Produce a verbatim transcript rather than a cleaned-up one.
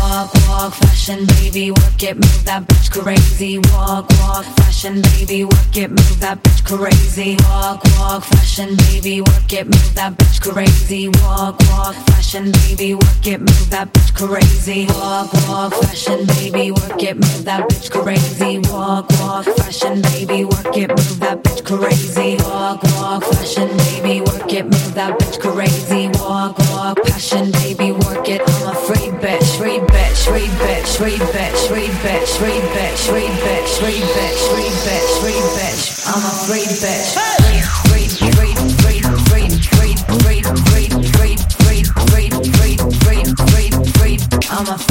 Walk, walk, fashion, baby, work it, move that bitch crazy. Walk, walk, fashion, baby, work it, move that bitch crazy. Walk, walk, fashion, baby, work it, move that bitch crazy. Walk, walk, fashion, baby, work it, move that bitch crazy. Walk, walk, fashion, baby, work it, move that bitch crazy. Walk, walk, fashion, baby, work it, move that bitch crazy. Walk, walk, fashion, baby, work it, move that bitch crazy. Walk, walk, passion, baby, work it. I'm a free bitch, free bitch, free bitch, free bitch, free bitch, free bitch, free bitch, free bitch, free bitch, free bitch. I'm a free bitch. Free, free, free, free, free, free, free, free, free, free, free, free, free, free. I'm a